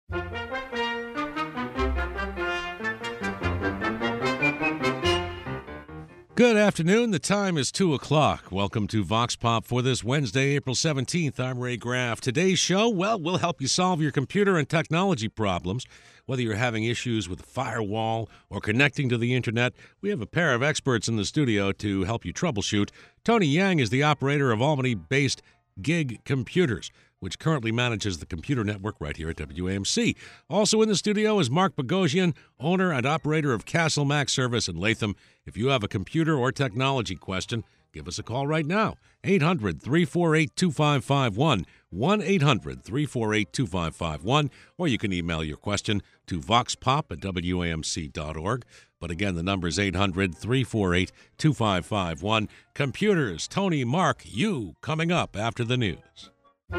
Good afternoon. The time is 2 o'clock. Welcome to Vox Pop for this Wednesday, April 17th. I'm Ray Graff. Today's show, well, we'll help you solve your computer and technology problems. Whether you're having issues with a firewall or connecting to the internet, we have a pair of experts in the studio to help you troubleshoot. Tony Yang is the operator of Albany-based Gig Computers, which currently manages the computer network right here at WAMC. Also in the studio is Mark Bogosian, owner and operator of Castle Mac Service in Latham. If you have a computer or technology question, give us a call right now. 800-348-2551, 1-800-348-2551, or you can email your question to voxpop@wamc.org. But again, the number is 800-348-2551. Computers, Tony, Mark, you, coming up after the news.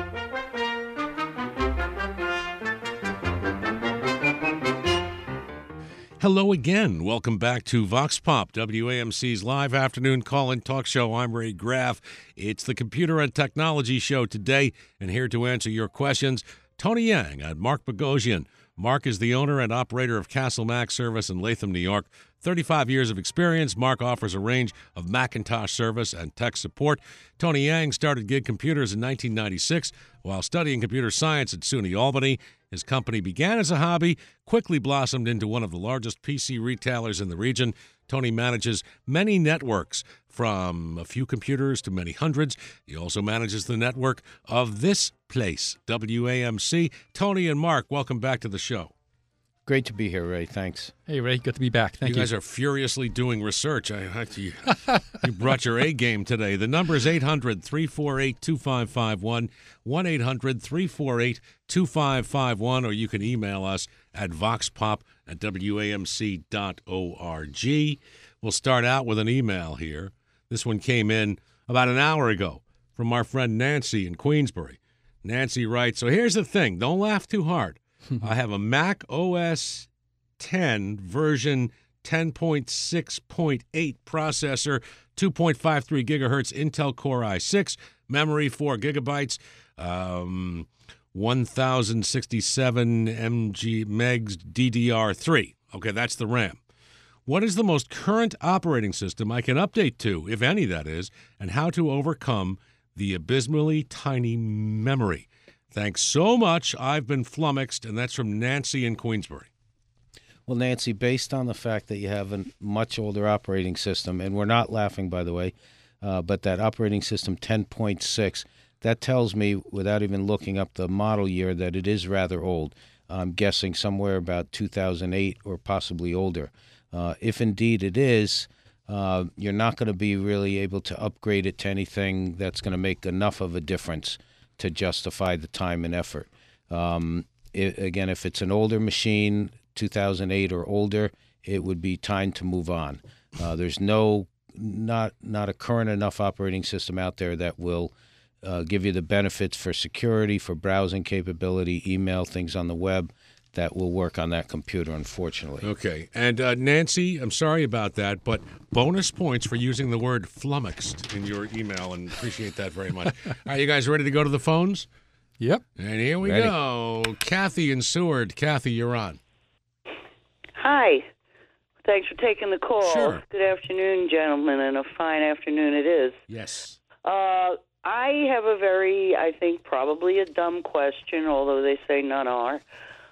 Hello again. Welcome back to Vox Pop, WAMC's live afternoon call-in talk show. I'm Ray Graff. It's the Computer and Technology Show today, and here to answer your questions, Tony Yang and Mark Bogosian. Mark is the owner and operator of Castle Mac Service in Latham, New York. 35 years of experience. Mark offers a range of Macintosh service and tech support. Tony Yang started Gig Computers in 1996 while studying computer science at SUNY Albany. His company began as a hobby, quickly blossomed into one of the largest PC retailers in the region. Tony manages many networks, from a few computers to many hundreds. He also manages the network of this place, WAMC. Tony and Mark, welcome back to the show. Great to be here, Ray. Thanks. Hey, Ray. Good to be back. Thank you. You guys are furiously doing research. You brought your A game today. The number is 800-348-2551, 1-800-348-2551, or you can email us at voxpop@wamc.org. We'll start out with an email here. This one came in about an hour ago from our friend Nancy in Queensbury. Nancy writes, so here's the thing. Don't laugh too hard. I have a Mac OS 10 version 10.6.8 processor, 2.53 gigahertz Intel Core i6, memory 4 gigabytes, 1067 megs DDR3. Okay, that's the RAM. What is the most current operating system I can update to, if any that is, and how to overcome the abysmally tiny memory? Thanks so much. I've been flummoxed, and that's from Nancy in Queensbury. Well, Nancy, based on the fact that you have a much older operating system, and we're not laughing, by the way, but that operating system 10.6, that tells me, without even looking up the model year, that it is rather old. I'm guessing somewhere about 2008 or possibly older. If indeed it is, you're not going to be really able to upgrade it to anything that's going to make enough of a difference to justify the time and effort. Again, if it's an older machine, 2008 or older, it would be time to move on. There's not a current enough operating system out there that will give you the benefits for security, for browsing capability, email, things on the web, that will work on that computer, unfortunately. Okay. And Nancy, I'm sorry about that, but bonus points for using the word flummoxed in your email, and appreciate that very much. All right, you guys ready to go to the phones? Yep. And here we go. Kathy in Seward. Kathy, you're on. Hi. Thanks for taking the call. Sure. Good afternoon, gentlemen, and a fine afternoon it is. Yes. I have a very, I think, probably a dumb question, although they say none are.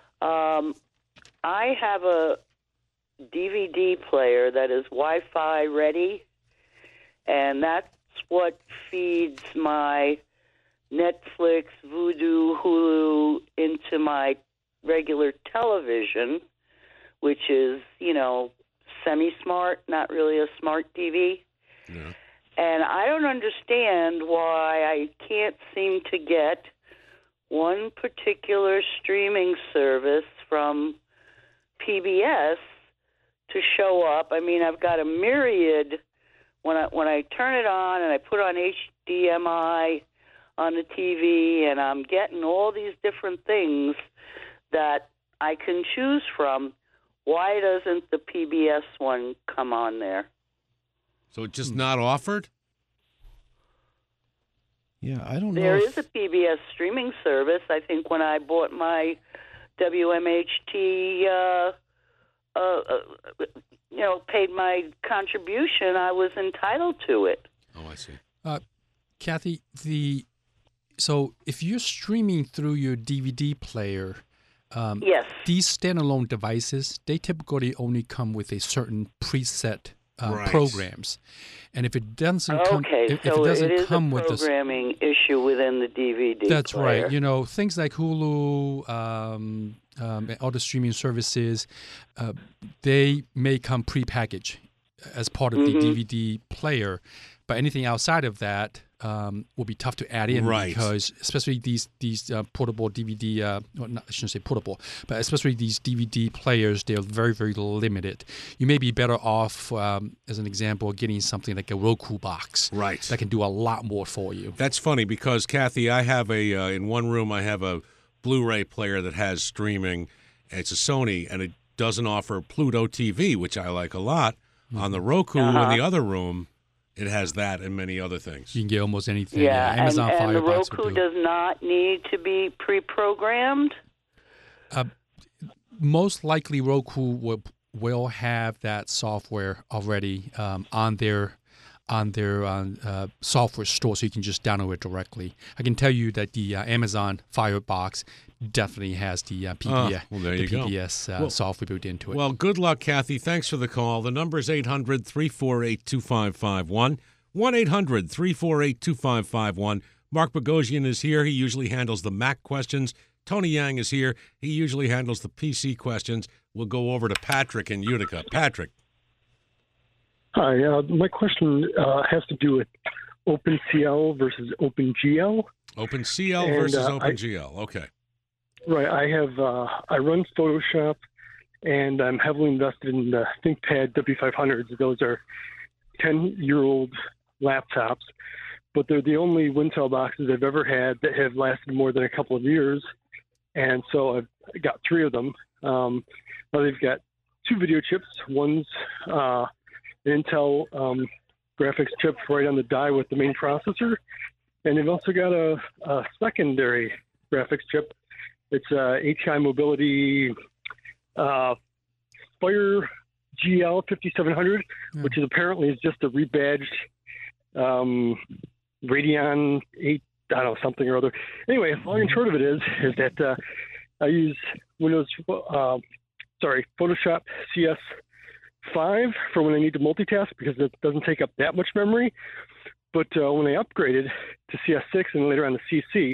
I have a DVD player that is Wi-Fi ready, and that's what feeds my Netflix, Vudu, Hulu into my regular television, which is, semi-smart, not really a smart TV. Yeah. And I don't understand why I can't seem to get one particular streaming service from PBS to show up. I mean, I've got a myriad. When I turn it on and I put on HDMI on the TV, and I'm getting all these different things that I can choose from, why doesn't the PBS one come on there? So it's just not offered? Yeah, I don't know. There is a PBS streaming service. I think when I bought my WMHT, paid my contribution, I was entitled to it. Oh, I see. Kathy, so if you're streaming through your DVD player, Yes. these standalone devices, they typically only come with a certain preset Right. programs, and if it doesn't come, Okay, if so it doesn't it is come a with this, programming issue within the DVD that's player. right. You know, things like Hulu, and all the streaming services, they may come prepackaged as part of the DVD player, but anything outside of that will be tough to add in, Right. because especially these portable DVD, well, not, I shouldn't say portable, but especially these DVD players, they're very, very limited. You may be better off, as an example, getting something like a Roku box, Right. that can do a lot more for you. That's funny because, Kathy, I have in one room, I have a Blu-ray player that has streaming. It's a Sony, and it doesn't offer Pluto TV, which I like a lot. On the Roku in the other room, it has that and many other things. You can get almost anything. Yeah, Amazon and the Firebox Roku would do. does not need to be pre-programmed. Most likely, Roku will have that software already on their software store, so you can just download it directly. I can tell you that the Amazon Firebox definitely has the PBS, well, there you the go. PBS software built into it. Well, good luck, Kathy. Thanks for the call. The number is 800-348-2551, 1-800-348-2551. Mark Bogosian is here. He usually handles the Mac questions. Tony Yang is here. He usually handles the PC questions. We'll go over to Patrick in Utica. Patrick. Hi, my question has to do with OpenCL versus OpenGL. OpenCL And, versus OpenGL. Okay. Right, I run Photoshop, and I'm heavily invested in the ThinkPad W500s. Those are 10-year-old laptops, but they're the only Wintel boxes I've ever had that have lasted more than a couple of years, and so I've got 3 of them. Now they've got 2 video chips. One's an Intel graphics chip right on the die with the main processor, and they've also got a secondary graphics chip. It's HI Mobility Fire GL 5700, which is apparently just a rebadged Radeon 8, I don't know, something or other. Anyway, long and short of it is that I use Photoshop CS5 for when I need to multitask, because it doesn't take up that much memory. But when I upgraded to CS6 and later on to CC,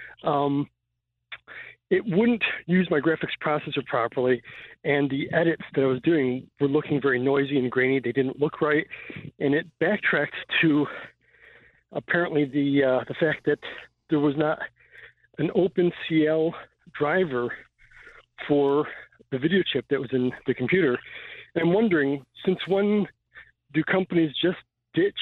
it wouldn't use my graphics processor properly, and the edits that I was doing were looking very noisy and grainy. They didn't look right, and it backtracked to apparently the fact that there was not an OpenCL driver for the video chip that was in the computer. And I'm wondering, since when do companies just ditch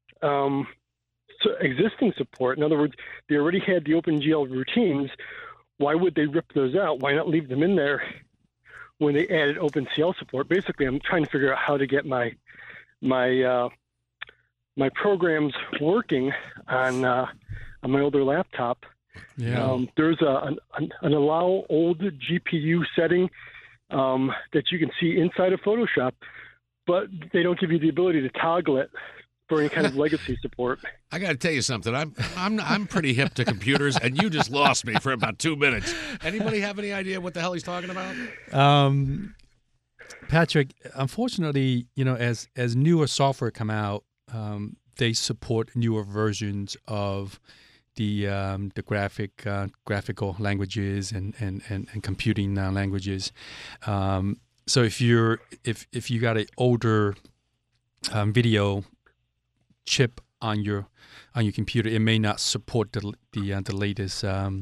existing support? In other words, they already had the OpenGL routines. Why would they rip those out? Why not leave them in there when they added OpenCL support? Basically, I'm trying to figure out how to get my programs working on my older laptop. Yeah. There's an allow old GPU setting that you can see inside of Photoshop, but they don't give you the ability to toggle it for any kind of legacy support. I got to tell you something. I'm pretty hip to computers, and you just lost me for about 2 minutes. Anybody have any idea what the hell he's talking about? Patrick, unfortunately, as newer software come out, they support newer versions of the graphical languages and computing languages. So if you got an older video chip on your computer, it may not support the latest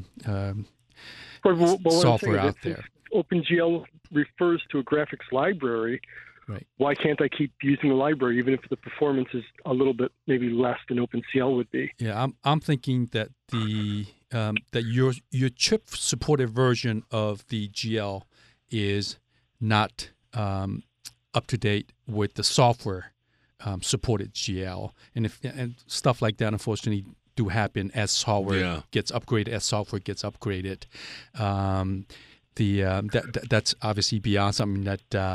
software out there. OpenGL refers to a graphics library. Right. Why can't I keep using the library even if the performance is a little bit maybe less than OpenCL would be? Yeah, I'm thinking that that your chip supported version of the GL is not up to date with the software supported GL, and stuff like that unfortunately do happen as software gets upgraded, as software gets upgraded. that's obviously beyond something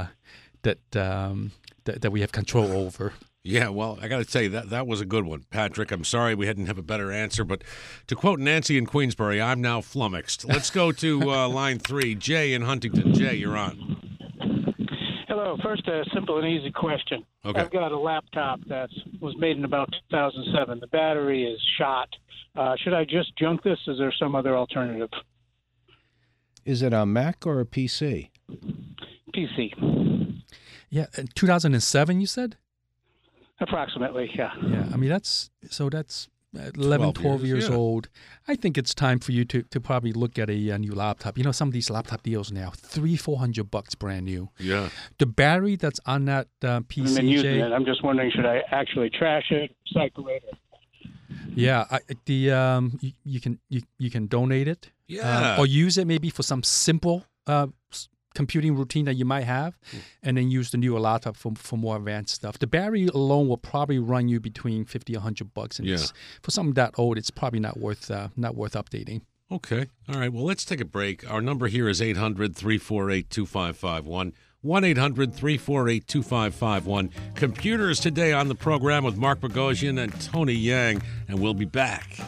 that we have control over. Yeah, well, I got to say that was a good one, Patrick. I'm sorry we didn't have a better answer, but to quote Nancy in Queensbury, I'm now flummoxed. Let's go to line 3. Jay in Huntington. Jay, you're on. Hello. First, a simple and easy question. Okay. I've got a laptop that was made in about 2007. The battery is shot. Should I just junk this? Is there some other alternative? Is it a Mac or a PC? PC. Yeah, 2007, you said? Approximately, yeah. Yeah, I mean, that's 11, 12 years yeah. old. I think it's time for you to probably look at a new laptop. You know, some of these laptop deals now, $300-$400 brand new. Yeah. The battery that's on that PC, I've been using Jay, it. I'm just wondering, should I actually trash it, recycle it? yeah, you can donate it, Yeah. or use it maybe for some simple computing routine that you might have, and then use the newer laptop for more advanced stuff. The battery alone will probably run you between $50 or $100, and Yeah. for something that old, it's probably not worth updating. Okay. All right. Well, let's take a break. Our number here is 800-348-2551. 1-800-348-2551. Computers today on the program with Mark Bogosian and Tony Yang, and we'll be back.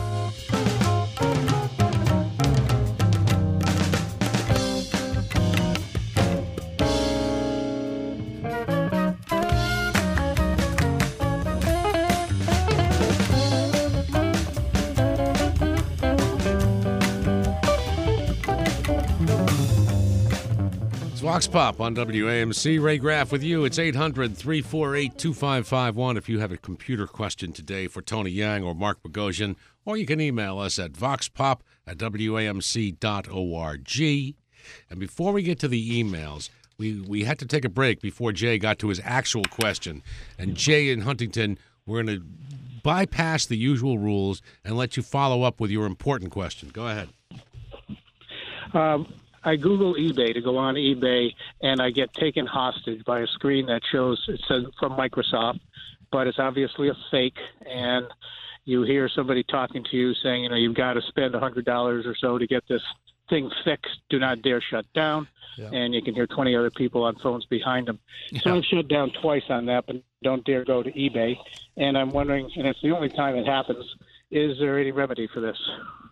Vox Pop on WAMC. Ray Graff with you. It's 800-348-2551 if you have a computer question today for Tony Yang or Mark Bogosian, or you can email us at voxpop@wamc.org. And before we get to the emails, we had to take a break before Jay got to his actual question. And Jay in Huntington, we're going to bypass the usual rules and let you follow up with your important question. Go ahead. I Google eBay to go on eBay, and I get taken hostage by a screen that shows, it says from Microsoft, but it's obviously a fake. And you hear somebody talking to you saying, you've got to spend $100 or so to get this thing fixed. Do not dare shut down. Yeah. And you can hear 20 other people on phones behind them. Yeah. So I've shut down twice on that, but don't dare go to eBay. And I'm wondering, and it's the only time it happens, is there any remedy for this?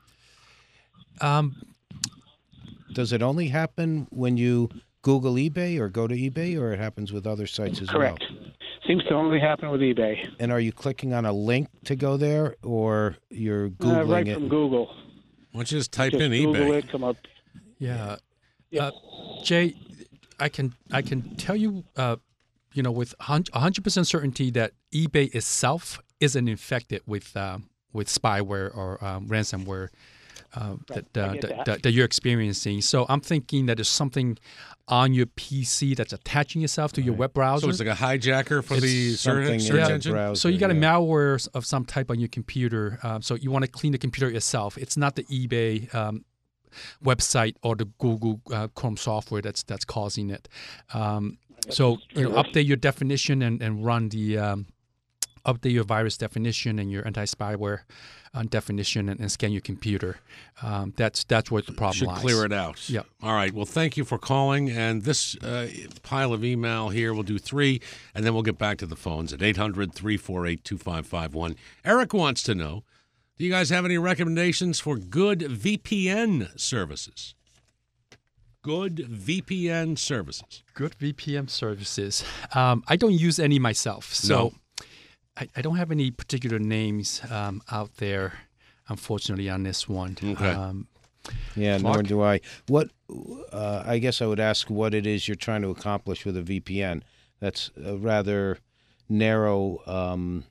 Does it only happen when you Google eBay or go to eBay, or it happens with other sites as Correct. well? Seems to only happen with eBay. And are you clicking on a link to go there, or you're Googling right it? From Google. Why don't you just type in Google eBay? It, come up. Yeah. Jay, I can tell you, with 100% certainty that eBay itself isn't infected with spyware or ransomware. That you're experiencing. So I'm thinking that there's something on your PC that's attaching itself to your web browser. So it's like a hijacker for the search engine? Browser, so you got a malware of some type on your computer. So you want to clean the computer yourself. It's not the eBay website or the Google Chrome software that's causing it. So update your definition and run the update your virus definition and your anti-spyware definition and scan your computer. That's where the problem lies. Should clear it out. Yep. All right. Well, thank you for calling. And this pile of email here, we'll do 3, and then we'll get back to the phones at 800-348-2551. Eric wants to know, do you guys have any recommendations for good VPN services? Good VPN services. Good VPN services. I don't use any myself, so... No. I don't have any particular names out there, unfortunately, on this one. Okay. Yeah, Mark? nor do I. What I guess I would ask what it is you're trying to accomplish with a VPN. That's a rather narrow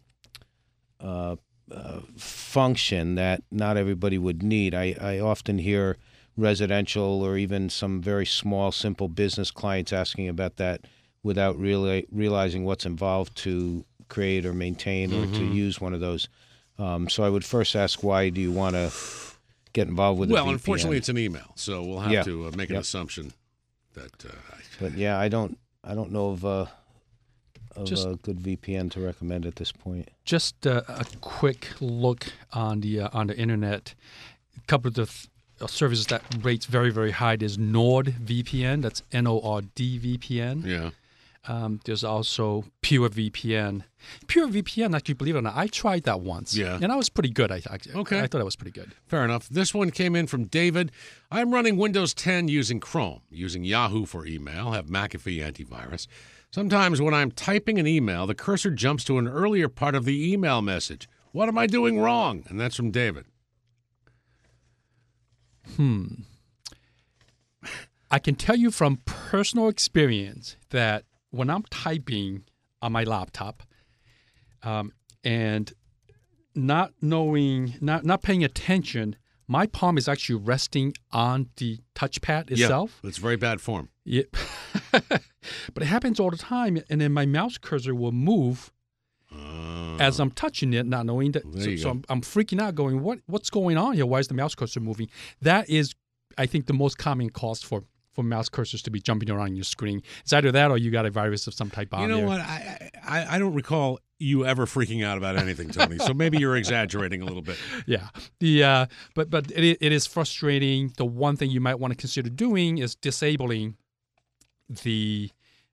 function that not everybody would need. I often hear residential or even some very small, simple business clients asking about that without really realizing what's involved to create or maintain or to use one of those. So I would first ask, why do you want to get involved with a VPN? Well, unfortunately, it's an email, so we'll have to make an assumption that. But yeah, I don't know of a good VPN to recommend at this point. Just a quick look on the internet. A couple of the services that rates very, very high. There's NordVPN. That's NORD VPN. Yeah. There's also PureVPN. PureVPN, actually, believe it or not, I tried that once. Yeah. And that was pretty good. I thought it was pretty good. Fair enough. This one came in from David. I'm running Windows 10 using Chrome, using Yahoo for email, have McAfee antivirus. Sometimes when I'm typing an email, the cursor jumps to an earlier part of the email message. What am I doing wrong? And that's from David. I can tell you from personal experience that when I'm typing on my laptop and not paying attention, my palm is actually resting on the touchpad itself. Yeah, it's very bad form. Yeah. But it happens all the time, and then my mouse cursor will move as I'm touching it, not knowing that. So I'm freaking out, going, what's going on here? Why is the mouse cursor moving? That is, I think, the most common cause for mouse cursors to be jumping around your screen. It's either that or you got a virus of some type on there. You know what? I don't recall you ever freaking out about anything, Tony. So maybe you're exaggerating a little bit. Yeah. But it is frustrating. The one thing you might want to consider doing is disabling the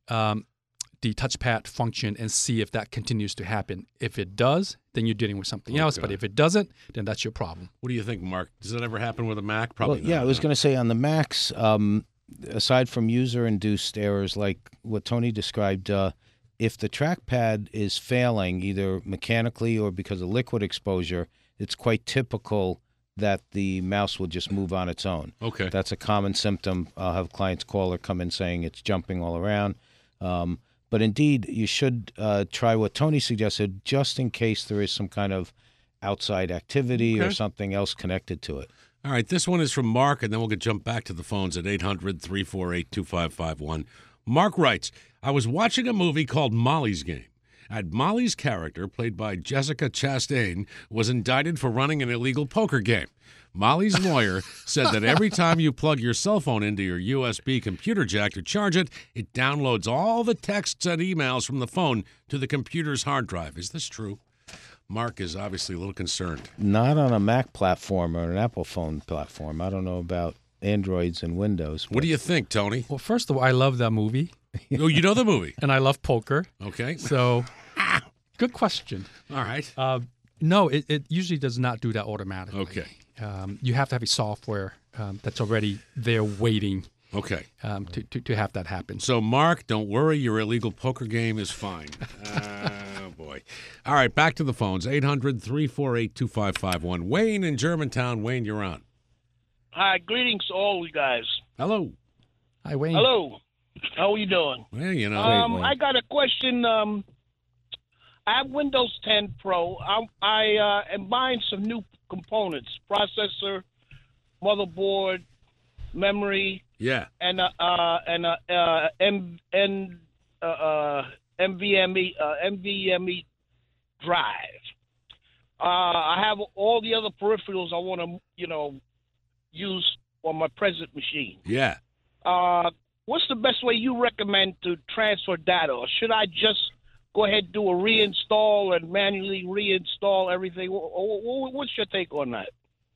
touchpad function and see if that continues to happen. If it does, then you're dealing with something else. But if it doesn't, then that's your problem. What do you think, Mark? Does that ever happen with a Mac? Probably not. Yeah, I was going to say on the Macs, aside from user-induced errors like what Tony described, if the trackpad is failing either mechanically or because of liquid exposure, it's quite typical that the mouse will just move on its own. Okay. That's a common symptom. I'll have clients call or come in saying it's jumping all around. But indeed, you should try what Tony suggested just in case there is some kind of outside activity or something else connected to it. All right, this one is from Mark, and then we'll jump back to the phones at 800-348-2551. Mark writes, I was watching a movie called Molly's Game. And Molly's character, played by Jessica Chastain, was indicted for running an illegal poker game. Molly's lawyer said that every time you plug your cell phone into your USB computer jack to charge it, it downloads all the texts and emails from the phone to the computer's hard drive. Is this true? Mark is obviously a little concerned. Not on a Mac platform or an Apple phone platform. I don't know about Androids and Windows. What do you think, Tony? Well, first of all, I love that movie. Oh, you know the movie? And I love poker. Okay. So, good question. All right. No, it usually does not do that automatically. Okay. You have to have a software that's already there waiting Okay. To have that happen. So, Mark, don't worry. Your illegal poker game is fine. Oh, boy. All right, back to the phones. 800-348-2551. Wayne in Germantown. Wayne, you're on. Hi, greetings to all you guys. Hello. Hi, Wayne. Hello. How are you doing? Well, you know. I got a question. I have Windows 10 Pro. I am buying some new components: processor, motherboard, memory, and NVMe drive. I have all the other peripherals I want to, use on my present machine. Yeah. What's the best way you recommend to transfer data? Or should I just go ahead and do a reinstall and manually reinstall everything? What's your take on that?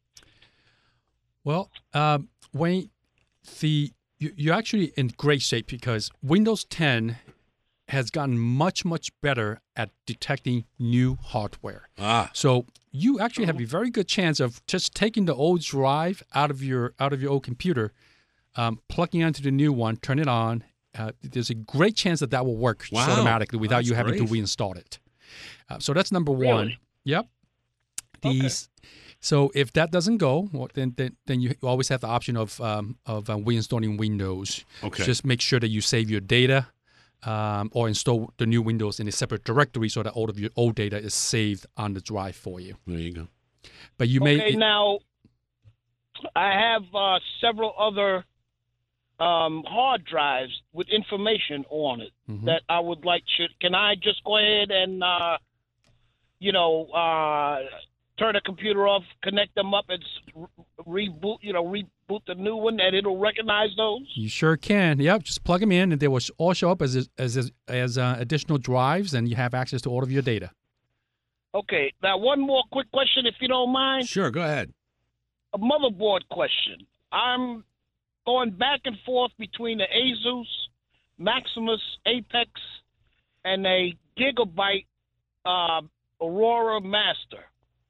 Well, Wayne, you're actually in great shape because Windows 10 has gotten much, much better at detecting new hardware. So you actually have a very good chance of just taking the old drive out of your old computer, plugging onto the new one, turn it on. There's a great chance that will work automatically without you having to reinstall it. So that's number one. Really? Yep. Okay. So if that doesn't go, well, then you always have the option of reinstalling Windows. Okay. Just make sure that you save your data. Or install the new Windows in a separate directory so that all of your old data is saved on the drive for you. There you go. But you now I have several other hard drives with information on it that I would like. Can I just go ahead and turn the computer off, connect them up, and reboot the new one, and it'll recognize those? You sure can. Yep, just plug them in, and they will all show up as additional drives, and you have access to all of your data. Okay. Now, one more quick question, if you don't mind. Sure, go ahead. a motherboard question. I'm going back and forth between the Asus Maximus Apex and a Gigabyte Aurora Master.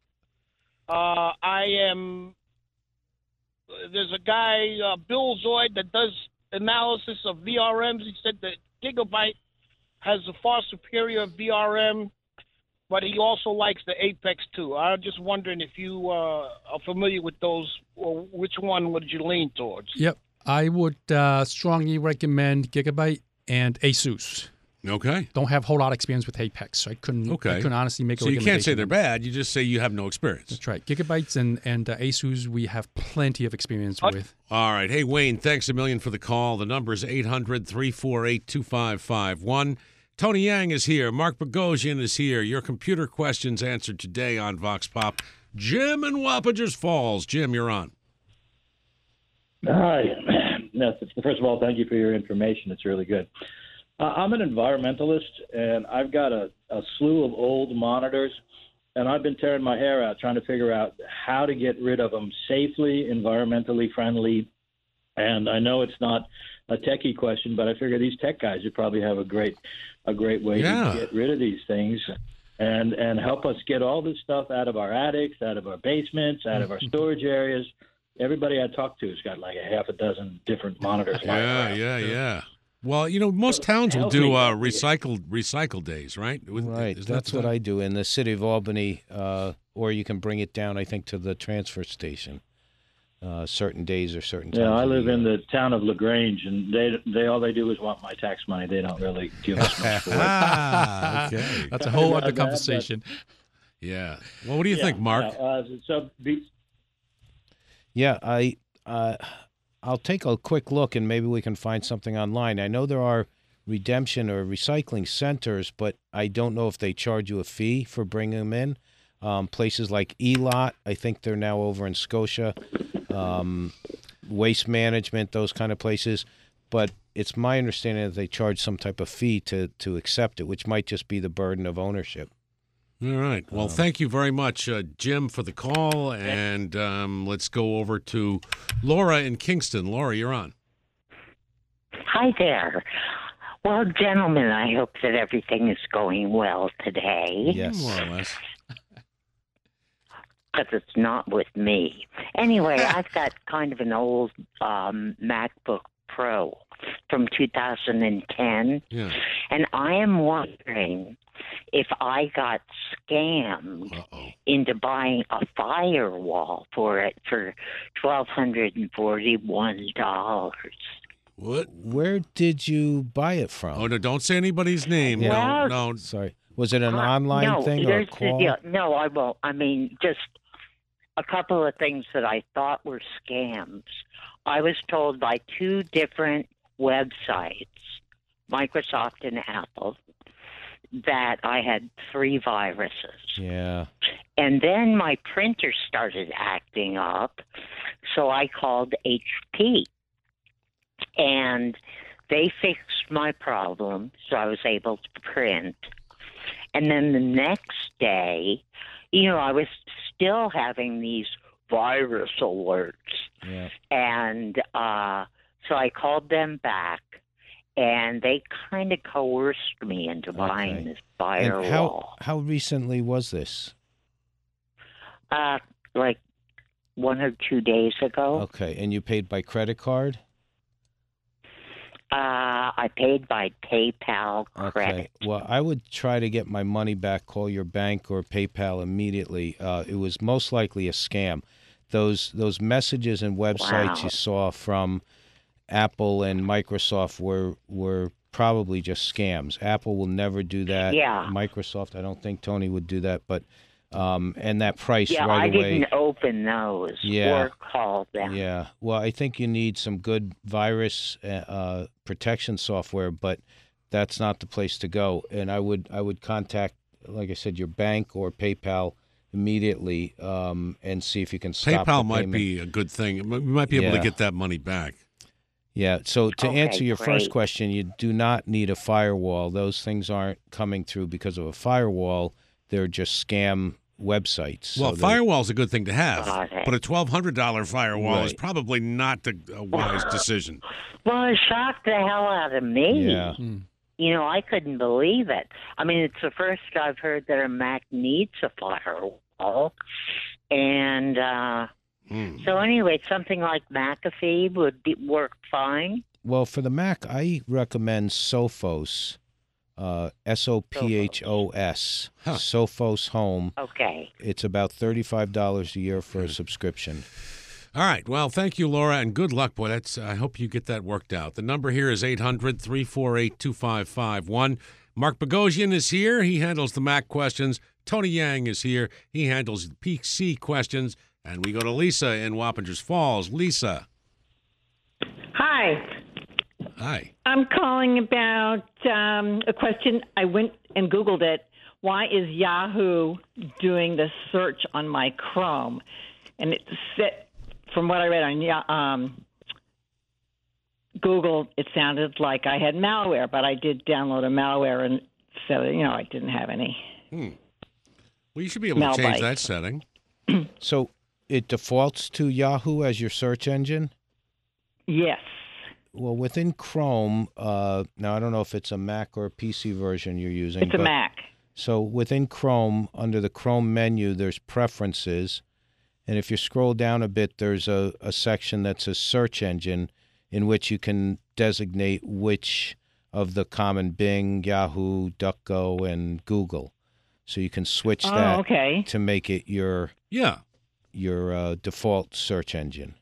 There's a guy, Bill Zoid, that does analysis of VRMs. He said that Gigabyte has a far superior VRM, but he also likes the Apex too. I'm just wondering if you are familiar with those, or which one would you lean towards? Yep. I would strongly recommend Gigabyte and Asus. Okay. Don't have a whole lot of experience with Apex, so I couldn't honestly make a So you recommendation. can't say they're bad. You just say you have no experience. That's right. Gigabytes and Asus, we have plenty of experience with. All right. Hey, Wayne, thanks a million for the call. The number is 800-348-2551. Tony Yang is here. Mark Bogosian is here. Your computer questions answered today on Vox Pop. Jim in Wappingers Falls. Jim, you're on. Hi. First of all, thank you for your information. It's really good. I'm an environmentalist, and I've got a slew of old monitors, and I've been tearing my hair out trying to figure out how to get rid of them safely, environmentally friendly. And I know it's not a techie question, but I figure these tech guys would probably have a great way to get rid of these things and help us get all this stuff out of our attics, out of our basements, out of our storage areas. Everybody I talk to has got like a half a dozen different monitors. Yeah. Well, most towns will do recycle days, right? Right. That's what I do in the city of Albany, or you can bring it down, I think, to the transfer station. Certain days or certain times. Yeah, I live in the town of LaGrange, and they all they do is want my tax money. They don't really give us much for it. Okay. That's a whole other conversation. Yeah. Well, what do you think, Mark? I'll take a quick look, and maybe we can find something online. I know there are redemption or recycling centers, but I don't know if they charge you a fee for bringing them in. Places like E-Lot, I think they're now over in Scotia. Waste Management, those kind of places. But it's my understanding that they charge some type of fee to accept it, which might just be the burden of ownership. All right. Well, thank you very much, Jim, for the call. And let's go over to Laura in Kingston. Laura, you're on. Hi there. Well, gentlemen, I hope that everything is going well today. Yes. More or less. Because it's not with me. Anyway, I've got kind of an old MacBook Pro from 2010. Yeah. And I am wondering if I got scammed into buying a firewall for it for $1,241. What? Where did you buy it from? Oh, no, don't say anybody's name. Yeah. No. Sorry. Was it an online thing or a call? No, I won't. I mean, just a couple of things that I thought were scams. I was told by two different websites, Microsoft and Apple, that I had 3 viruses. Yeah. And then my printer started acting up, so I called HP. And they fixed my problem, so I was able to print. And then the next day, I was still having these virus alerts. Yeah. And so I called them back, and they kind of coerced me into buying this firewall. And how recently was this? Like 1 or 2 days ago. Okay, and you paid by credit card? I paid by PayPal credit. Okay. Well, I would try to get my money back. Call your bank or PayPal immediately. It was most likely a scam. Those messages and websites you saw from Apple and Microsoft were probably just scams. Apple will never do that. Yeah. Microsoft, I don't think Tony would do that, but and that price right I away. didn't open those or call them. Yeah. Well, I think you need some good virus protection software, but that's not the place to go. And I would contact, like I said, your bank or PayPal immediately and see if you can stop PayPal the might payment. be a good thing. We might be able to get that money back. Yeah, so to answer your first great. question, you do not need a firewall. Those things aren't coming through because of a firewall. They're just scam websites. So Well, firewall's a good thing to have, Got it. but a $1,200 firewall is Right. probably not a wise decision. Well, it shocked the hell out of me. Yeah. You know, I couldn't believe it. I mean, it's the first I've heard that a Mac needs a firewall. And so anyway, something like McAfee would work fine. Well, for the Mac, I recommend Sophos, Sophos, Huh. Sophos Home. Okay. It's about $35 a year for a subscription. All right. Well, thank you, Laura, and good luck, boy. I hope you get that worked out. The number here is 800-348-2551. Mark Bogosian is here. He handles the Mac questions. Tony Yang is here. He handles the PC questions. And we go to Lisa in Wappingers Falls. Lisa. Hi. Hi. I'm calling about a question. I went and Googled it. Why is Yahoo doing the search on my Chrome? And it said, from what I read on Google, it sounded like I had malware, but I did download a malware, and so, I didn't have any. Well, you should be able to change that setting. So it defaults to Yahoo as your search engine? Yes. Well, within Chrome, now I don't know if it's a Mac or a PC version you're using. It's a Mac. So within Chrome, under the Chrome menu, there's Preferences. And if you scroll down a bit, there's a section that says Search Engine, in which you can designate which of the common Bing, Yahoo, DuckDuckGo, and Google. So you can switch that to make it your default search engine.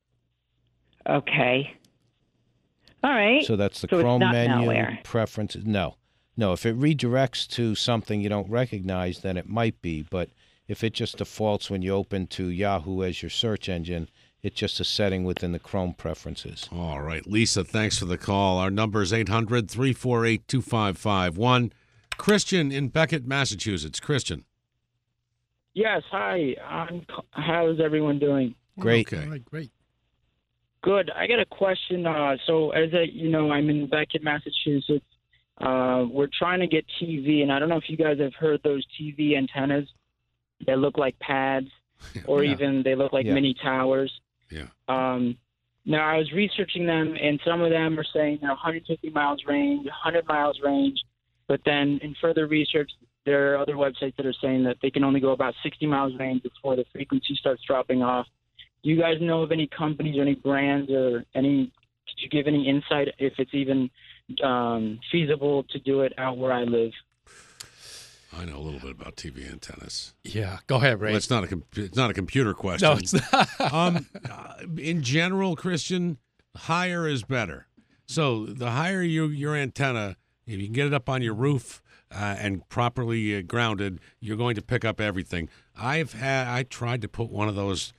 Okay. All right. So that's the So it's Chrome not menu, malware. Preferences. No. If it redirects to something you don't recognize, then it might be. But if it just defaults when you open to Yahoo as your search engine, it's just a setting within the Chrome preferences. All right. Lisa, thanks for the call. Our number is 800-348-2551. Christian in Beckett, Massachusetts. Christian. Yes, hi. How's everyone doing? Great. Okay. All right, great. Good. I got a question. So I'm in Beckett, Massachusetts. We're trying to get TV, and I don't know if you guys have heard those TV antennas that look like pads, or even they look like mini towers. Yeah. Now, I was researching them, and some of them are saying 150 miles range, 100 miles range, but then in further research, there are other websites that are saying that they can only go about 60 miles range before the frequency starts dropping off. Do you guys know of any companies or any brands or could you give any insight if it's even feasible to do it out where I live? I know a little bit about TV antennas. Yeah, go ahead, Ray. Well, it's not a computer question. No, it's not. In general, Christian, higher is better. So the higher your antenna, if you can get it up on your roof and properly grounded, you're going to pick up everything. I tried to put one of those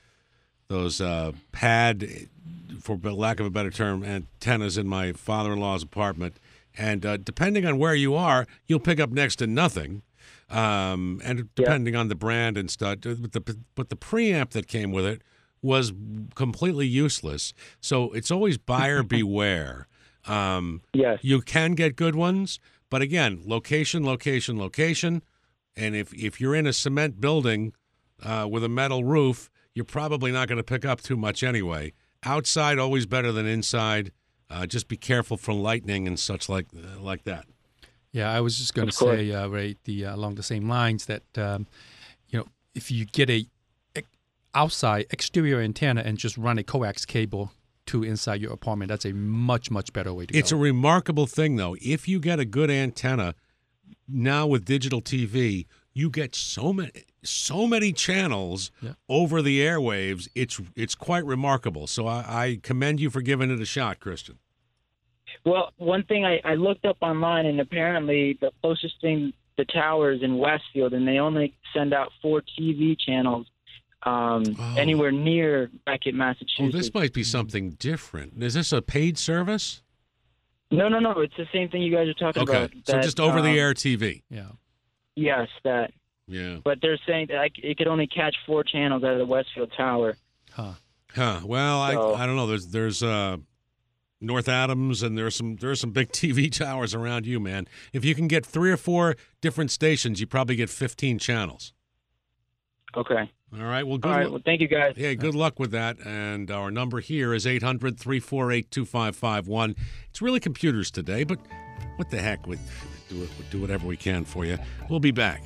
pad, for lack of a better term, antennas in my father-in-law's apartment, and depending on where you are, you'll pick up next to nothing. And depending on the brand and stuff, but the preamp that came with it was completely useless. So it's always buyer beware. Yes. You can get good ones, but again, location. And if you're in a cement building with a metal roof, you're probably not going to pick up too much anyway. Outside, always better than inside. Just be careful for lightning and such like that. Yeah, I was just going to say, Ray, along the same lines that, if you get a outside exterior antenna and just run a coax cable to inside your apartment, that's a much, much better way to go. It's a remarkable thing, though. If you get a good antenna, now with digital TV, you get so many channels over the airwaves. It's quite remarkable. So I commend you for giving it a shot, Christian. Well, one thing I looked up online, and apparently the closest thing, the tower is in Westfield, and they only send out 4 TV channels anywhere near Beckett, Massachusetts. Oh, this might be something different. Is this a paid service? No. It's the same thing you guys are talking about. Okay, so just over-the-air TV. Yeah. Yes, that. Yeah. But they're saying that it could only catch 4 channels out of the Westfield tower. Huh. Well, I don't know. There's North Adams, and there's some big TV towers around you, man. If you can get 3 or 4 different stations, you probably get 15 channels. Okay. All right. Well, good All right. Well, thank you, guys. Yeah, good luck with that. And our number here is 800-348-2551. It's really computers today, but what the heck? We'll do whatever we can for you. We'll be back.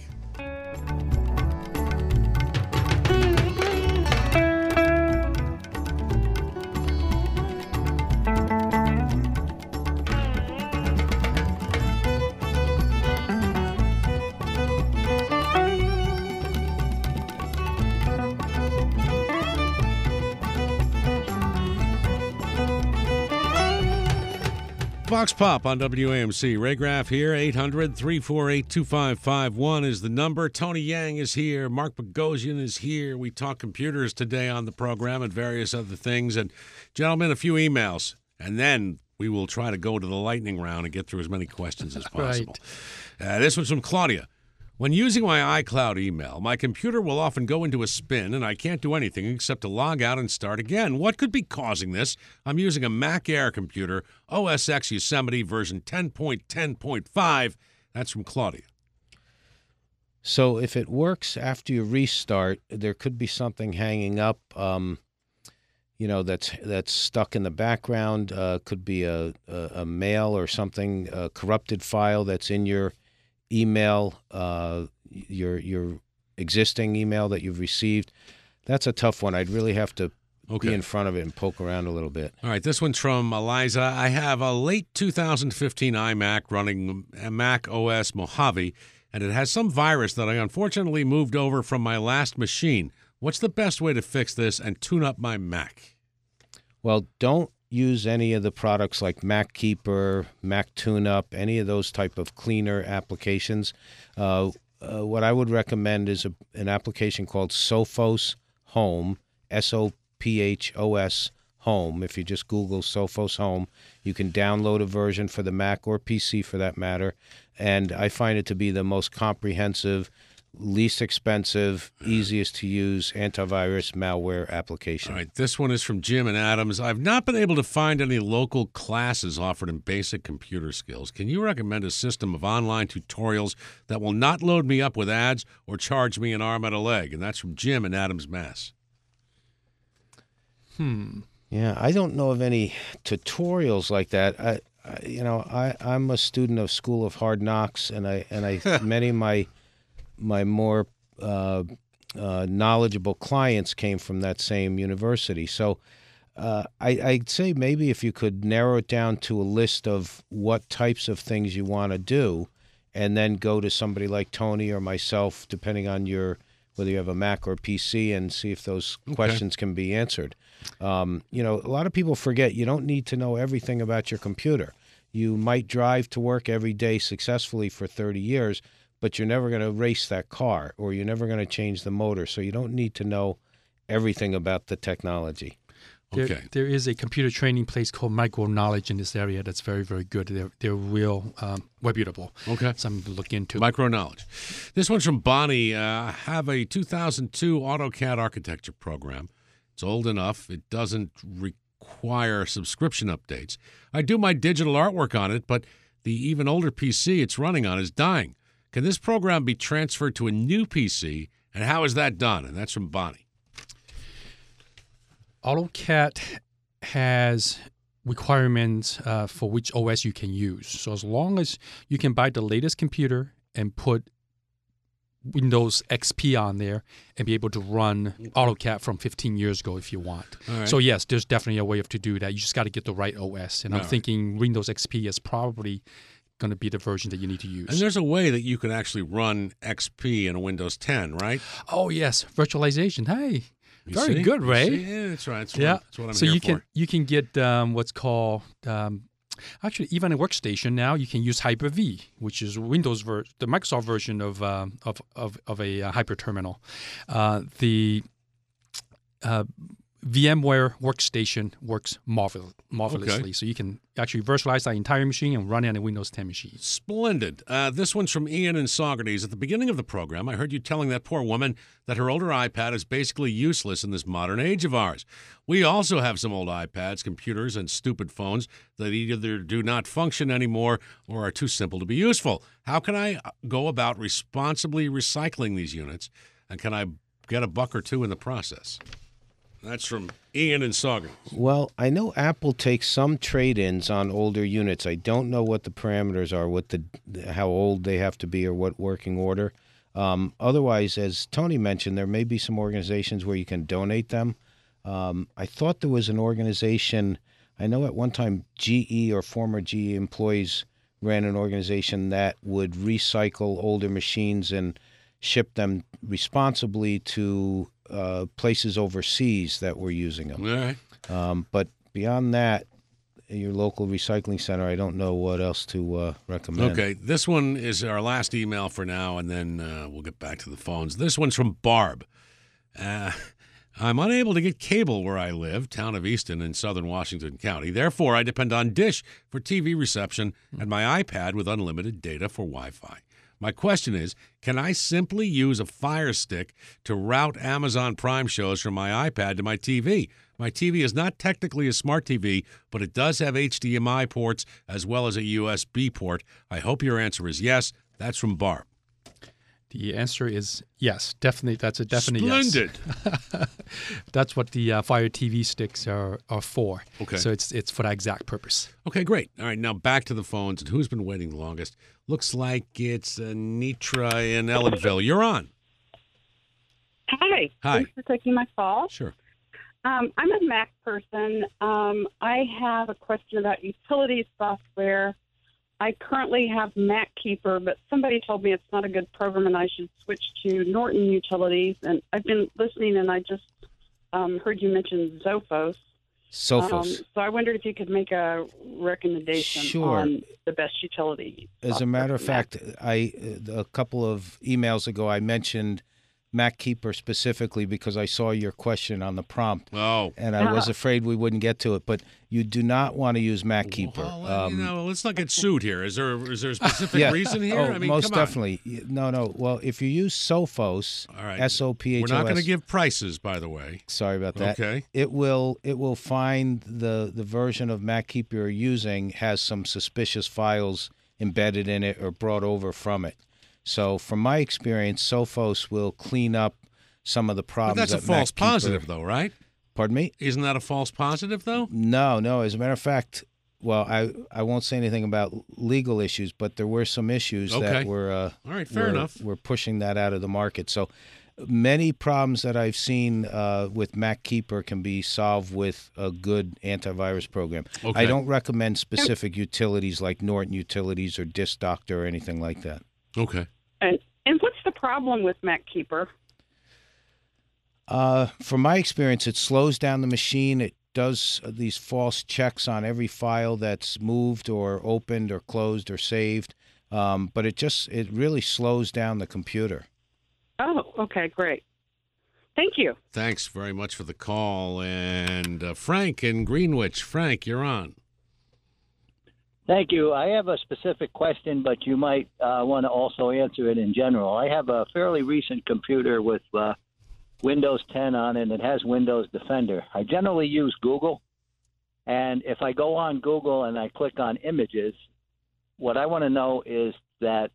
Vox Pop on WAMC. Ray Graff here. 800-348-2551 is the number. Tony Yang is here. Mark Bogosian is here. We talk computers today on the program and various other things. And, gentlemen, a few emails. And then we will try to go to the lightning round and get through as many questions as possible. Right. This one's from Claudia. When using my iCloud email, my computer will often go into a spin, and I can't do anything except to log out and start again. What could be causing this? I'm using a Mac Air computer, OS X Yosemite version 10.10.5. That's from Claudia. So if it works after you restart, there could be something hanging up, that's stuck in the background. Could be a mail or something, a corrupted file that's in your email, your existing email that you've received. That's a tough one. I'd really have to be in front of it and poke around a little bit. All right, this one's from Eliza. I have a late 2015 iMac running Mac OS Mojave, and it has some virus that I unfortunately moved over from my last machine. What's the best way to fix this and tune up my Mac? Well, don't use any of the products like MacKeeper, Mac TuneUp, any of those type of cleaner applications. What I would recommend is an application called Sophos Home, Sophos Home. If you just Google Sophos Home, you can download a version for the Mac or PC for that matter. And I find it to be the most comprehensive, least expensive, easiest to use antivirus malware application. All right, this one is from Jim and Adams. I've not been able to find any local classes offered in basic computer skills. Can you recommend a system of online tutorials that will not load me up with ads or charge me an arm and a leg? And that's from Jim in Adams, Mass. Yeah, I don't know of any tutorials like that. I'm a student of School of Hard Knocks, and I many of my more knowledgeable clients came from that same university. So I'd say maybe if you could narrow it down to a list of what types of things you want to do, and then go to somebody like Tony or myself, depending on whether you have a Mac or PC, and see if those questions can be answered. A lot of people forget you don't need to know everything about your computer. You might drive to work every day successfully for 30 years, but you're never going to race that car, or you're never going to change the motor. So you don't need to know everything about the technology. There is a computer training place called Micro Knowledge in this area that's very, very good. They're real reputable. Okay. Something to look into. Micro Knowledge. This one's from Bonnie. I have a 2002 AutoCAD architecture program. It's old enough. It doesn't require subscription updates. I do my digital artwork on it, but the even older PC it's running on is dying. Can this program be transferred to a new PC, and how is that done? And that's from Bonnie. AutoCAD has requirements for which OS you can use. So as long as you can buy the latest computer and put Windows XP on there and be able to run AutoCAD from 15 years ago if you want. Right. So yes, there's definitely a way to do that. You just got to get the right OS. And I'm thinking Windows XP is probably going to be the version that you need to use. And there's a way that you can actually run XP in a Windows 10, right? Oh, yes. Virtualization. Hey, very good, Ray. Yeah, that's right. That's what I'm so here for. You can get what's called, actually, even a workstation now, you can use Hyper-V, which is the Microsoft version of a hyper-terminal. The VMware workstation works marvelously. Okay. So you can actually virtualize that entire machine and run it on a Windows 10 machine. Splendid. This one's from Ian and Saugerties. At the beginning of the program, I heard you telling that poor woman that her older iPad is basically useless in this modern age of ours. We also have some old iPads, computers, and stupid phones that either do not function anymore or are too simple to be useful. How can I go about responsibly recycling these units? And can I get a buck or two in the process. That's from Ian and Sauger. Well, I know Apple takes some trade-ins on older units. I don't know what the parameters are, how old they have to be or what working order. Otherwise, as Tony mentioned, there may be some organizations where you can donate them. I thought there was an organization, I know at one time GE or former GE employees ran an organization that would recycle older machines and ship them responsibly to places overseas that were using them. All right. But beyond that, your local recycling center, I don't know what else to recommend. Okay, this one is our last email for now, and then we'll get back to the phones. This one's from Barb. I'm unable to get cable where I live, town of Easton in southern Washington County. Therefore, I depend on Dish for TV reception and my iPad with unlimited data for Wi-Fi. My question is, can I simply use a Fire Stick to route Amazon Prime shows from my iPad to my TV? My TV is not technically a smart TV, but it does have HDMI ports as well as a USB port. I hope your answer is yes. That's from Barb. The answer is yes. Definitely, that's a definite Splendid. yes. That's what the Fire TV sticks are for. Okay. So it's for that exact purpose. Okay, great. All right, now back to the phones. And who's been waiting the longest? Looks like it's Nitra in Ellenville. You're on. Hi. Hi. Thanks for taking my call. Sure. I'm a Mac person. I have a question about utility software. I currently have MacKeeper, but somebody told me it's not a good program and I should switch to Norton Utilities. And I've been listening, and I just heard you mention Sophos. Sophos. So I wondered if you could make a recommendation on the best utility. As a matter of fact, a couple of emails ago, I mentioned MacKeeper specifically because I saw your question on the prompt. Oh. And I was afraid we wouldn't get to it. But you do not want to use MacKeeper. Well, let's not get sued here. Is there a specific reason here? Oh, I mean, most come on. definitely. No. Well, if you use Sophos, All right. Sophos. We're not going to give prices, by the way. Sorry about that. Okay. It will find the version of MacKeeper you're using has some suspicious files embedded in it or brought over from it. So, from my experience, Sophos will clean up some of the problems. But that's a false positive, though, right? Pardon me? Isn't that a false positive, though? No. As a matter of fact, well, I won't say anything about legal issues, but there were some issues that were all right. Fair enough. We're pushing that out of the market. So, many problems that I've seen with MacKeeper can be solved with a good antivirus program. Okay. I don't recommend specific utilities like Norton Utilities or Disk Doctor or anything like that. Okay. And what's the problem with MacKeeper? From my experience, it slows down the machine. It does these false checks on every file that's moved or opened or closed or saved. But it really slows down the computer. Oh, okay, great. Thank you. Thanks very much for the call. And Frank in Greenwich. Frank, you're on. Thank you. I have a specific question, but you might want to also answer it in general. I have a fairly recent computer with Windows 10 on it, and it has Windows Defender. I generally use Google, and if I go on Google and I click on images, what I want to know is that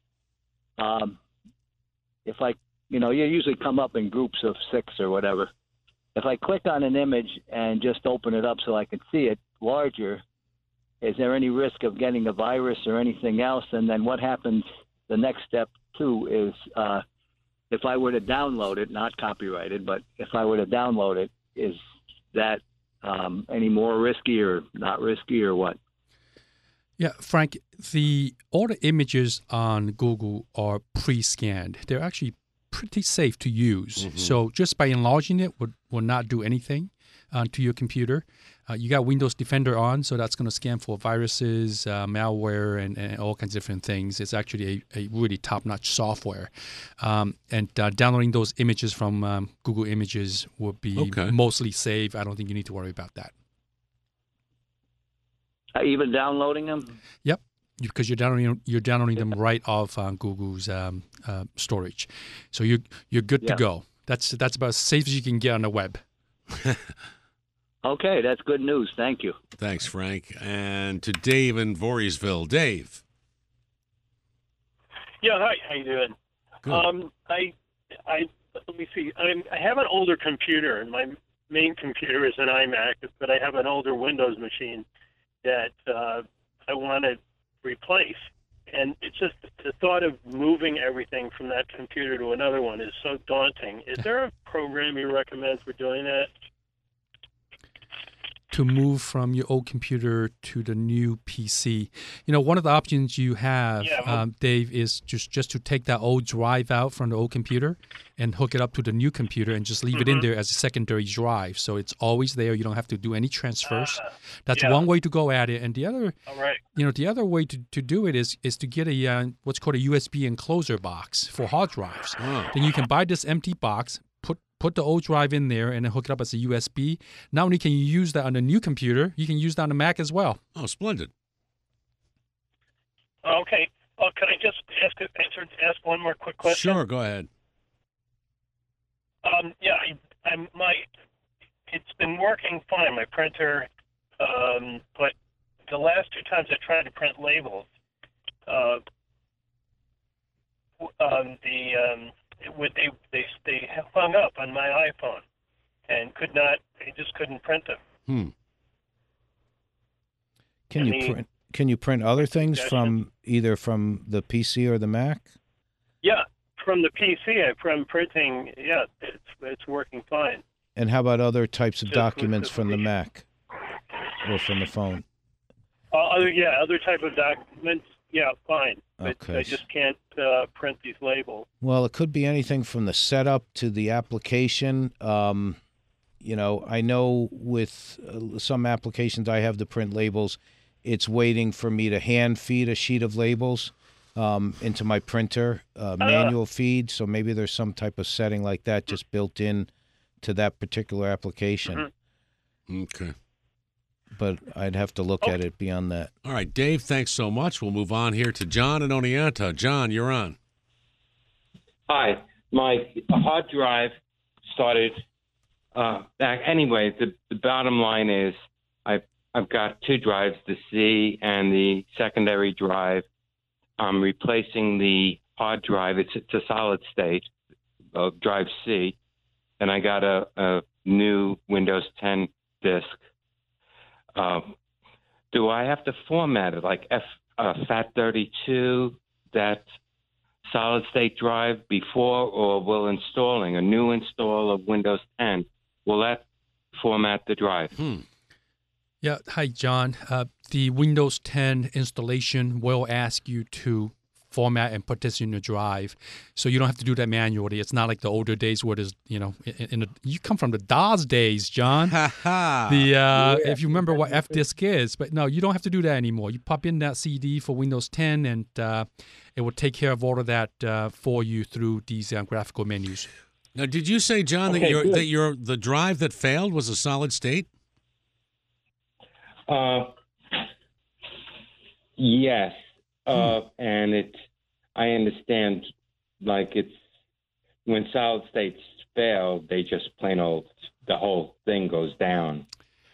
if you usually come up in groups of 6 or whatever. If I click on an image and just open it up so I can see it larger, is there any risk of getting a virus or anything else? And then what happens, the next step, too, is if I were to download it, not copyrighted, but if I were to download it, is that any more risky or not risky or what? Yeah, Frank, all the images on Google are pre-scanned. They're actually pretty safe to use. Mm-hmm. So just by enlarging it will not do anything to your computer. You got Windows Defender on, so that's going to scan for viruses, malware, and all kinds of different things. It's actually a really top-notch software. And downloading those images from Google Images will be mostly safe. I don't think you need to worry about that. Even downloading them? Yep, because you're downloading them right off Google's storage. So you're good to go. That's about as safe as you can get on the web. Okay, that's good news. Thank you. Thanks, Frank. And to Dave in Voorheesville. Dave. Yeah, hi. How you doing? Good. I let me see. I have an older computer, and my main computer is an iMac, but I have an older Windows machine that I want to replace. And it's just the thought of moving everything from that computer to another one is so daunting. Is there a program you recommend for doing that? To move from your old computer to the new PC. One of the options you have, Dave, is just to take that old drive out from the old computer and hook it up to the new computer and just leave it in there as a secondary drive. So it's always there. You don't have to do any transfers. That's one way to go at it. And the other, the other way to do it is to get a what's called a USB enclosure box for hard drives. Then you can buy this empty box, put the old drive in there, and then hook it up as a USB. Not only can you use that on the new computer, you can use that on the Mac as well. Oh, splendid. Okay. Well, can I just ask one more quick question? Sure, go ahead. It's been working fine, my printer, but the last two times I tried to print labels, they hung up on my iPhone and I just couldn't print them. Can you print other things from either from the PC or the Mac? Yeah, from the PC, I'm printing. Yeah, it's working fine. And how about other types of documents from the Mac or from the phone? Other type of documents. Yeah, fine. But Okay. I just can't print these labels. Well, it could be anything from the setup to the application. I know with some applications I have to print labels, it's waiting for me to hand feed a sheet of labels into my printer, manual feed. So maybe there's some type of setting like that just built in to that particular application. Okay. But I'd have to look at it beyond that. All right, Dave, thanks so much. We'll move on here to John and Oneonta. John, you're on. Hi. My hard drive started back. Anyway, the bottom line is I've got two drives, the C and the secondary drive. I'm replacing the hard drive. It's a solid state, drive C. And I got a new Windows 10 disk. Do I have to format it like FAT32, that solid state drive before, or will installing a new install of Windows 10, will that format the drive? Yeah. Hi, John. The Windows 10 installation will ask you to format and put this in your drive, so you don't have to do that manually. It's not like the older days where there's, you come from the DOS days, John. If you remember what F-disk is, but no, you don't have to do that anymore. You pop in that CD for Windows 10, and it will take care of all of that for you through these graphical menus. Now, did you say, John, that the drive that failed was a solid state? Yes. And I understand, like, it's when solid states fail, they just plain old, the whole thing goes down.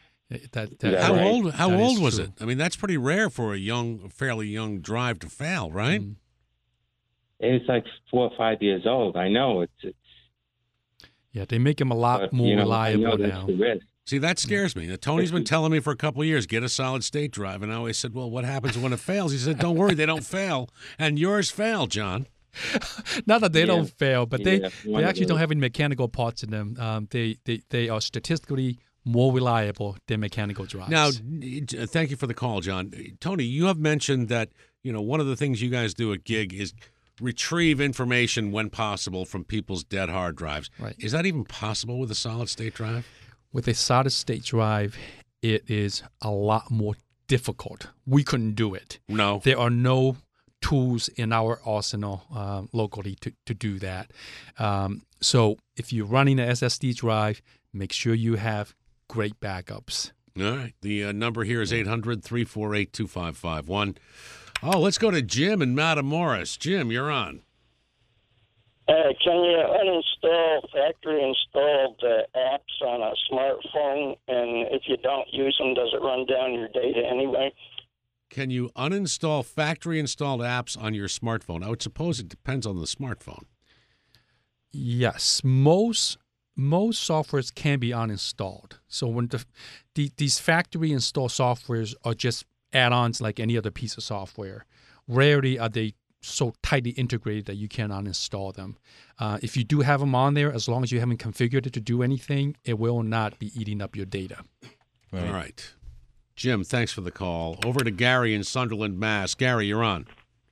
How old was it? I mean, that's pretty rare for a fairly young drive to fail, right? It's like 4 or 5 years old. I know it's. Yeah, they make them a lot more reliable I know now. that's the risk. See, that scares me. Now, Tony's been telling me for a couple of years, get a solid state drive. And I always said, well, what happens when it fails? He said, don't worry, they don't fail. And yours failed, John. Not that they don't fail, but they actually don't have any mechanical parts in them. They are statistically more reliable than mechanical drives. Now, thank you for the call, John. Tony, you have mentioned that, one of the things you guys do at Gig is retrieve information when possible from people's dead hard drives. Right. Is that even possible with a solid state drive? With a solid state drive, it is a lot more difficult. We couldn't do it. No. There are no tools in our arsenal locally to do that. So if you're running an SSD drive, make sure you have great backups. All right. The number here is 800-348-2551. Oh, let's go to Jim in Matamoros. Jim, you're on. Can you uninstall factory-installed apps on a smartphone? And if you don't use them, does it run down your data anyway? Can you uninstall factory-installed apps on your smartphone? I would suppose it depends on the smartphone. Yes, most softwares can be uninstalled. So when these factory installed softwares are just add-ons like any other piece of software. Rarely are they so tightly integrated that you can uninstall them. If you do have them on there, as long as you haven't configured it to do anything, it will not be eating up your data. All right. Jim, thanks for the call. Over to Gary in Sunderland, Mass. Gary, you're on.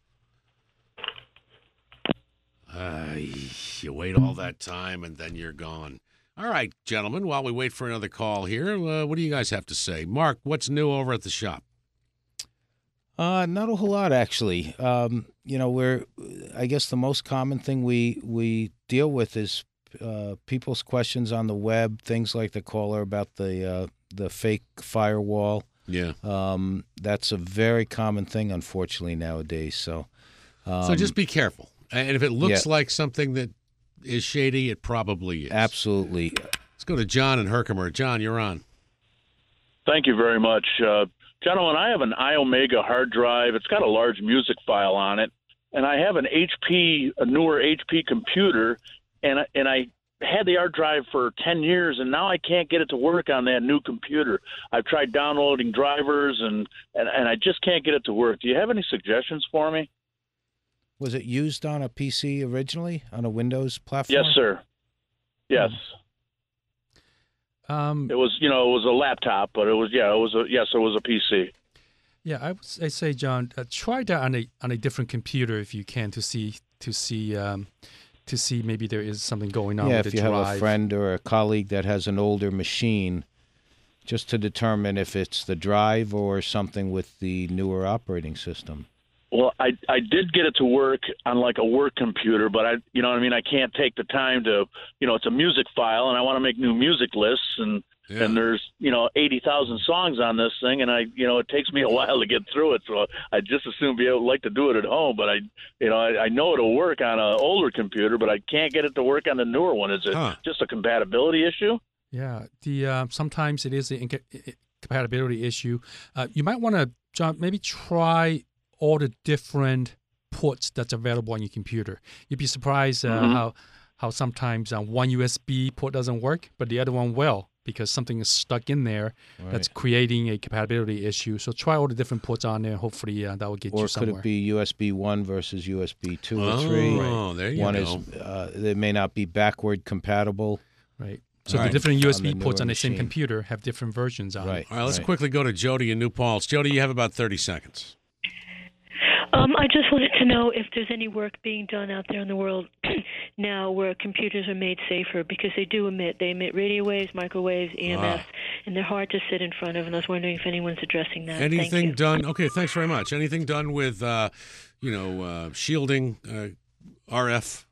You wait all that time and then you're gone. All right, gentlemen, while we wait for another call here, what do you guys have to say? Mark, what's new over at the shop? Not a whole lot, actually. I guess the most common thing we deal with is people's questions on the web, things like the caller about the fake firewall. Yeah. That's a very common thing, unfortunately, nowadays. So just be careful. And if it looks like something that is shady, it probably is. Absolutely. Let's go to John in Herkimer. John, you're on. Thank you very much. Gentlemen, I have an iOmega hard drive. It's got a large music file on it. And I have a newer HP computer, and I had the hard drive for 10 years, and now I can't get it to work on that new computer. I've tried downloading drivers, and I just can't get it to work. Do you have any suggestions for me? Was it used on a PC originally, on a Windows platform? Yes, sir. Yes. It was, it was a laptop, but it was a PC. Yeah, I say, John, try that on a different computer if you can to see maybe there is something going on with the drive. Yeah, if you have a friend or a colleague that has an older machine, just to determine if it's the drive or something with the newer operating system. Well, I did get it to work on like a work computer, but I can't take the time to, it's a music file and I want to make new music lists and there's, 80,000 songs on this thing and it takes me a while to get through it. So I just assume like to do it at home, but I know it'll work on an older computer, but I can't get it to work on the newer one. Is it just a compatibility issue? Yeah. Sometimes it is a compatibility issue. You might want to, John, maybe try all the different ports that's available on your computer. You'd be surprised how sometimes one USB port doesn't work, but the other one will because something is stuck in there that's creating a compatibility issue. So try all the different ports on there. Hopefully that will get you somewhere. Or could it be USB 1 versus USB 2 or 3? Oh, there you go. They may not be backward compatible. Right. So the different USB ports on the same computer have different versions on it. All right, let's quickly go to Jody in New Paltz. Jody, you have about 30 seconds. I just wanted to know if there's any work being done out there in the world now where computers are made safer because they emit radio waves, microwaves, EMF, and they're hard to sit in front of. And I was wondering if anyone's addressing that. Anything done? Okay, thanks very much. Anything done with, shielding, RF?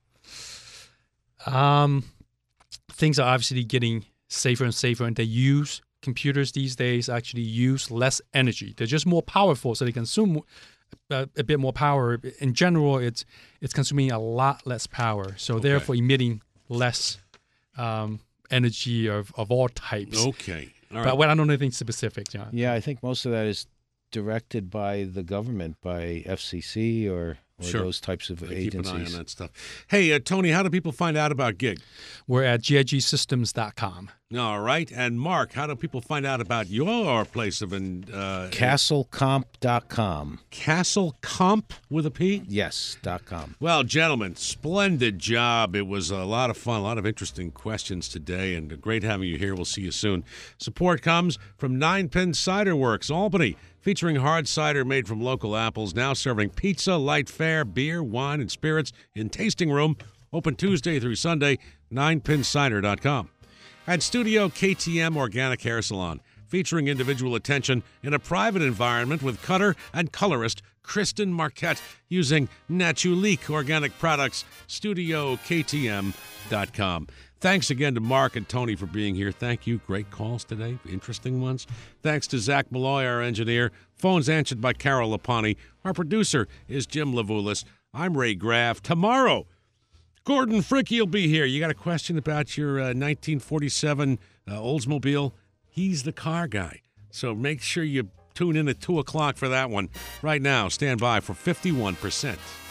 Things are obviously getting safer and safer, and computers these days actually use less energy. They're just more powerful, so they consume a bit more power. In general, it's consuming a lot less power, so therefore emitting less energy of all types. Okay. All right. But I don't know anything specific, John. Yeah, I think most of that is directed by the government, by FCC or those types of agencies. Keep an eye on that stuff. Hey, Tony, how do people find out about GIG? We're at gigsystems.com. All right. And Mark, how do people find out about your place of... CastleComp.com. CastleComp with a P? Yes, .com. Well, gentlemen, splendid job. It was a lot of fun, a lot of interesting questions today, and great having you here. We'll see you soon. Support comes from Nine Pin Cider Works, Albany, featuring hard cider made from local apples, now serving pizza, light fare, beer, wine, and spirits in tasting room. Open Tuesday through Sunday, 9pincider.com. At Studio KTM Organic Hair Salon, featuring individual attention in a private environment with cutter and colorist Kristen Marquette using Natulique organic products, StudioKTM.com. Thanks again to Mark and Tony for being here. Thank you. Great calls today. Interesting ones. Thanks to Zach Malloy, our engineer. Phones answered by Carol Lapani. Our producer is Jim Lavulis. I'm Ray Graff. Tomorrow, Gordon Fricke will be here. You got a question about your 1947 Oldsmobile? He's the car guy. So make sure you tune in at 2 o'clock for that one. Right now, stand by for 51%.